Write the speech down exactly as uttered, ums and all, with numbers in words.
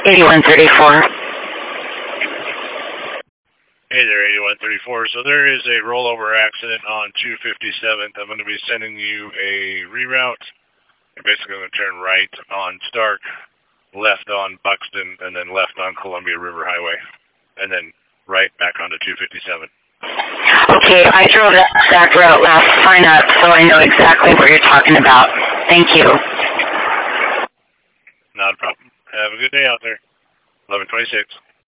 eighty-one thirty-four. Hey there, eighty-one thirty-four. So there is a rollover accident on two fifty-seventh. I'm going to be sending you a reroute. You're basically going to turn right on Stark, left on Buxton, and then left on Columbia River Highway, and then right back onto two fifty-seven. Okay, I drove that exact route last sign up, so I know exactly what you're talking about. Thank you. Not a problem. Have a good day out there. eleven twenty-six.